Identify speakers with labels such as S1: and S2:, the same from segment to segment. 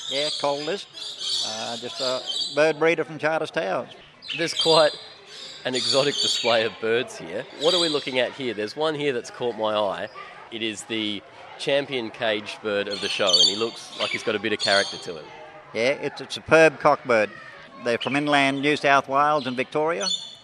S1: Yeah, Coldest. Just a bird breeder from Charters Towers.
S2: There's quite an exotic display of birds here. What are we looking at here? There's one here that's caught my eye. It is the champion caged bird of the show, and he looks like he's got a bit of character to him.
S1: Yeah, it's a superb cockbird. They're from inland New South Wales and Victoria.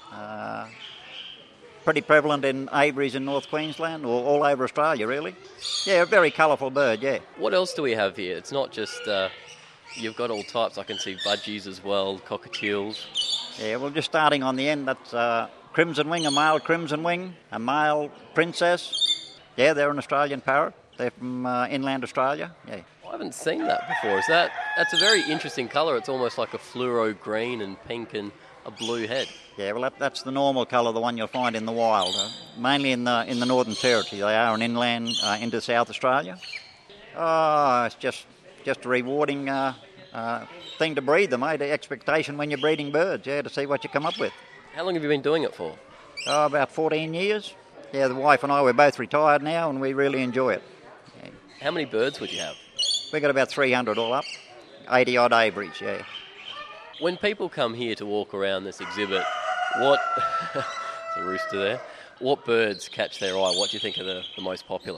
S1: Pretty prevalent in aviaries in North Queensland, or all over Australia, really. Yeah, a very colourful bird, yeah.
S2: What else do we have here? It's not just... you've got all types. I can see budgies as well, cockatiels.
S1: Yeah, well, just starting on the end, that's crimson wing, a male crimson wing, a male princess. Yeah, they're an Australian parrot. They're from inland Australia, yeah.
S2: I haven't seen that before. That's a very interesting colour. It's almost like a fluoro green and pink and a blue head.
S1: Yeah, well, that's the normal colour, the one you'll find in the wild. Mainly in the Northern Territory. They are an inland into South Australia. Oh, it's just a rewarding thing to breed them, eh? The expectation when you're breeding birds, yeah, to see what you come up with.
S2: How long have you been doing it for?
S1: Oh, about 14 years. Yeah, the wife and I, we're both retired now, and we really enjoy it. Yeah.
S2: How many birds would you have?
S1: We've got about 300 all up, 80-odd aviaries, yeah.
S2: When people come here to walk around this exhibit, what... There's a rooster there. What birds catch their eye? What do you think are the most popular?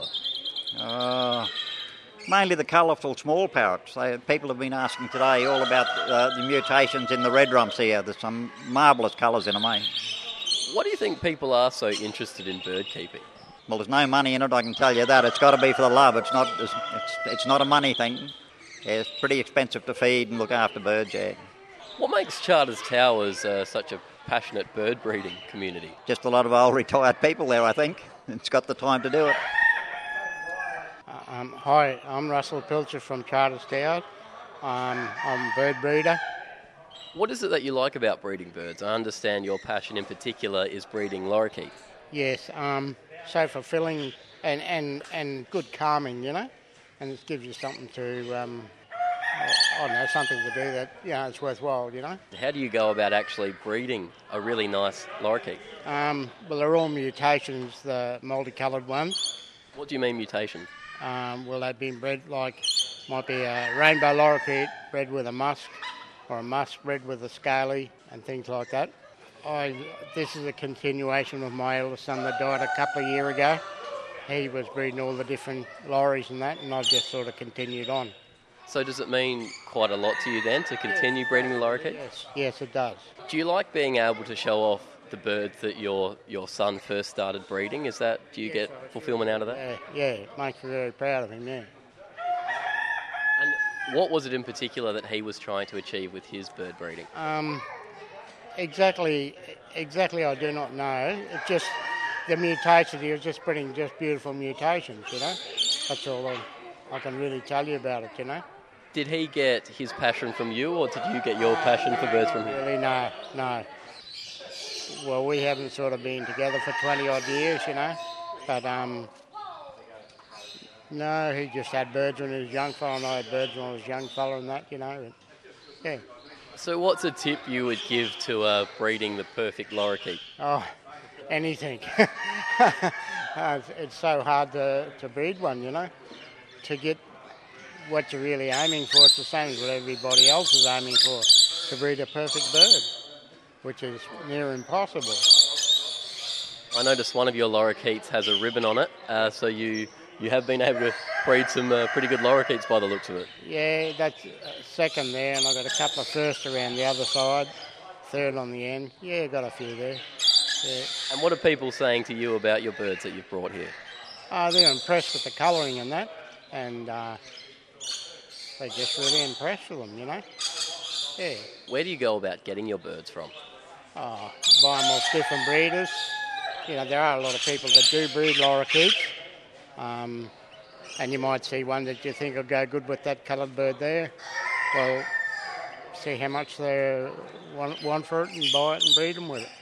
S1: Mainly the colourful small parrots. People have been asking today all about the mutations in the red rumps here. There's some marvellous colours in them, eh?
S2: What do you think people are so interested in bird keeping?
S1: Well, there's no money in it, I can tell you that. It's got to be for the love. It's not a money thing. Yeah, it's pretty expensive to feed and look after birds, yeah.
S2: What makes Charters Towers such a passionate bird breeding community?
S1: Just a lot of old retired people there, I think. It's got the time to do it.
S3: Hi, I'm Russell Pilcher from Charters Towers. I'm a bird breeder.
S2: What is it that you like about breeding birds? I understand your passion in particular is breeding lorikeets.
S3: Yes, so fulfilling and good calming, you know, and it gives you something to, I don't know, something to do that, you know, it's worthwhile, you know.
S2: How do you go about actually breeding a really nice lorikeet?
S3: Well, they're all mutations, the multicoloured ones.
S2: What do you mean mutations?
S3: Well, they've been bred might be a rainbow lorikeet bred with a musk, or a musk bred with a scaly and things like that. This is a continuation of my eldest son that died a couple of years ago. He was breeding all the different lorries and that, and I've just sort of continued on.
S2: So does it mean quite a lot to you then to continue breeding the lorikeet?
S3: Yes, it does.
S2: Do you like being able to show off the birds that your son first started breeding? Do you get fulfilment out of that?
S3: Yeah, it makes me very proud of him, yeah.
S2: And what was it in particular that he was trying to achieve with his bird breeding?
S3: Exactly I do not know. It's just the mutations, he was just breeding just beautiful mutations, you know. That's all I can really tell you about it, you know.
S2: Did he get his passion from you, or did you get your passion for birds from him?
S3: Really, no. Well, we haven't sort of been together for 20-odd years, you know. But, no, he just had birds when he was a young fella, and I had birds when I was a young fella and that, you know. And, yeah.
S2: So what's a tip you would give to breeding the perfect lorikeet?
S3: Oh, anything. It's so hard to breed one, you know. To get what you're really aiming for, it's the same as what everybody else is aiming for, to breed a perfect bird, which is near impossible.
S2: I noticed one of your lorikeets has a ribbon on it, so you have been able to breed some pretty good lorikeets by the looks of it.
S3: Yeah, that's second there, and I've got a couple of first around the other side, third on the end. Yeah, got a few there. Yeah.
S2: And what are people saying to you about your birds that you've brought here?
S3: They're impressed with the colouring and that, and they're just really impressed with them, you know. Yeah.
S2: Where do you go about getting your birds from?
S3: Buy them off different breeders. You know, there are a lot of people that do breed lorikeets, and you might see one that you think will go good with that coloured bird there. Well, see how much they want for it and buy it and breed them with it.